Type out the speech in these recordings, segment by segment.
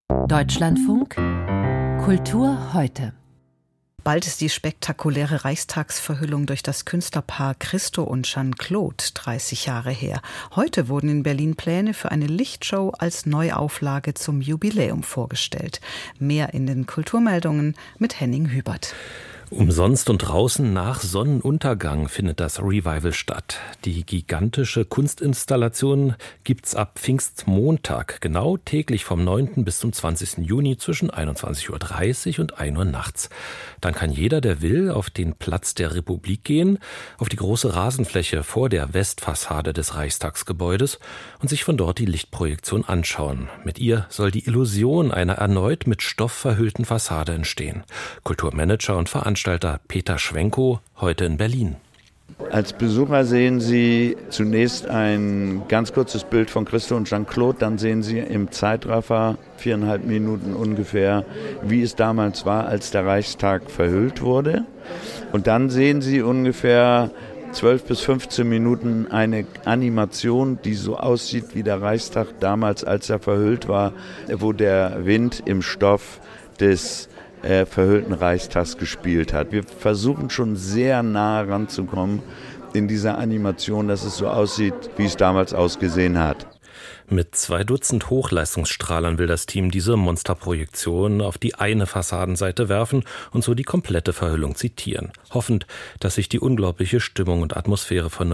Deutschlandfunk Kultur heute. Bald ist die spektakuläre Reichstagsverhüllung durch das Künstlerpaar Christo und Jeanne-Claude 30 Jahre her. Heute wurden in Berlin Pläne für eine Lichtshow als Neuauflage zum Jubiläum vorgestellt. Mehr in den Kulturmeldungen mit Henning Hübert. Umsonst und draußen nach Sonnenuntergang findet das Revival statt. Die gigantische Kunstinstallation gibt's ab Pfingstmontag, genau täglich vom 9. bis zum 20. Juni zwischen 21.30 Uhr und 1 Uhr nachts. Dann kann jeder, der will, auf den Platz der Republik gehen, auf die große Rasenfläche vor der Westfassade des Reichstagsgebäudes und sich von dort die Lichtprojektion anschauen. Mit ihr soll die Illusion einer erneut mit Stoff verhüllten Fassade entstehen. Kulturmanager und Veranstalter Peter Schwenko heute in Berlin. Als Besucher sehen Sie zunächst ein ganz kurzes Bild von Christo und Jeanne-Claude, dann sehen Sie im Zeitraffer 4,5 Minuten ungefähr, wie es damals war, als der Reichstag verhüllt wurde. Und dann sehen Sie ungefähr 12 bis 15 Minuten eine Animation, die so aussieht wie der Reichstag damals, als er verhüllt war, wo der Wind im Stoff des verhüllten Reichstags gespielt hat. Wir versuchen schon sehr nah ranzukommen in dieser Animation, dass es so aussieht, wie es damals ausgesehen hat. Mit 2 Dutzend Hochleistungsstrahlern will das Team diese Monsterprojektion auf die eine Fassadenseite werfen und so die komplette Verhüllung zitieren, hoffend, dass sich die unglaubliche Stimmung und Atmosphäre von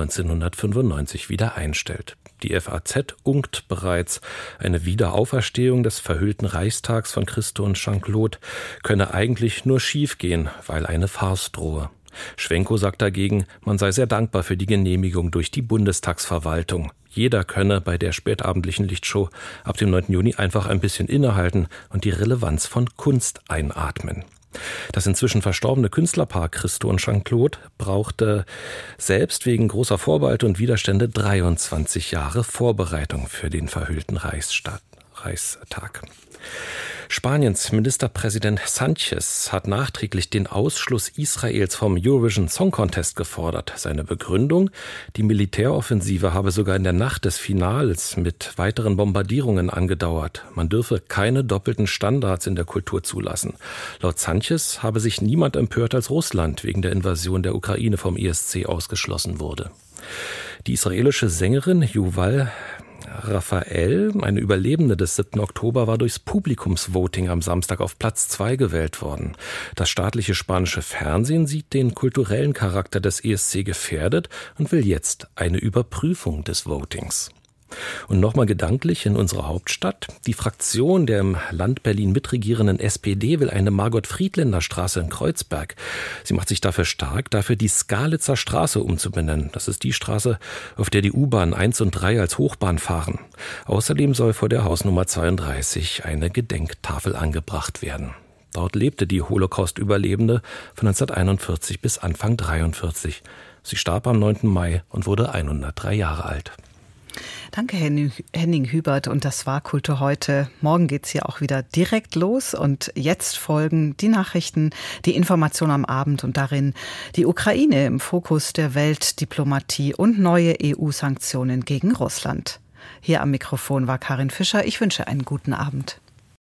1995 wieder einstellt. Die FAZ unkt bereits, eine Wiederauferstehung des verhüllten Reichstags von Christo und Jeanne-Claude könne eigentlich nur schiefgehen, weil eine Farce drohe. Schwenko sagt dagegen, man sei sehr dankbar für die Genehmigung durch die Bundestagsverwaltung. Jeder könne bei der spätabendlichen Lichtshow ab dem 9. Juni einfach ein bisschen innehalten und die Relevanz von Kunst einatmen. Das inzwischen verstorbene Künstlerpaar Christo und Jeanne-Claude brauchte selbst wegen großer Vorbehalte und Widerstände 23 Jahre Vorbereitung für den verhüllten Reichstag. Spaniens Ministerpräsident Sánchez hat nachträglich den Ausschluss Israels vom Eurovision Song Contest gefordert. Seine Begründung: Die Militäroffensive habe sogar in der Nacht des Finals mit weiteren Bombardierungen angedauert. Man dürfe keine doppelten Standards in der Kultur zulassen. Laut Sánchez habe sich niemand empört, als Russland wegen der Invasion der Ukraine vom ESC ausgeschlossen wurde. Die israelische Sängerin Yuval Raphael, eine Überlebende des 7. Oktober, war durchs Publikumsvoting am Samstag auf Platz 2 gewählt worden. Das staatliche spanische Fernsehen sieht den kulturellen Charakter des ESC gefährdet und will jetzt eine Überprüfung des Votings. Und nochmal gedanklich in unserer Hauptstadt. Die Fraktion der im Land Berlin mitregierenden SPD will eine Margot-Friedländer-Straße in Kreuzberg. Sie macht sich dafür stark, die Skalitzer Straße umzubenennen. Das ist die Straße, auf der die U-Bahn 1 und 3 als Hochbahn fahren. Außerdem soll vor der Hausnummer 32 eine Gedenktafel angebracht werden. Dort lebte die Holocaust-Überlebende von 1941 bis Anfang 1943. Sie starb am 9. Mai und wurde 103 Jahre alt. Danke, Henning Hübert. Und das war Kultur heute. Morgen geht's hier auch wieder direkt los. Und jetzt folgen die Nachrichten, die Information am Abend und darin die Ukraine im Fokus der Weltdiplomatie und neue EU-Sanktionen gegen Russland. Hier am Mikrofon war Karin Fischer. Ich wünsche einen guten Abend.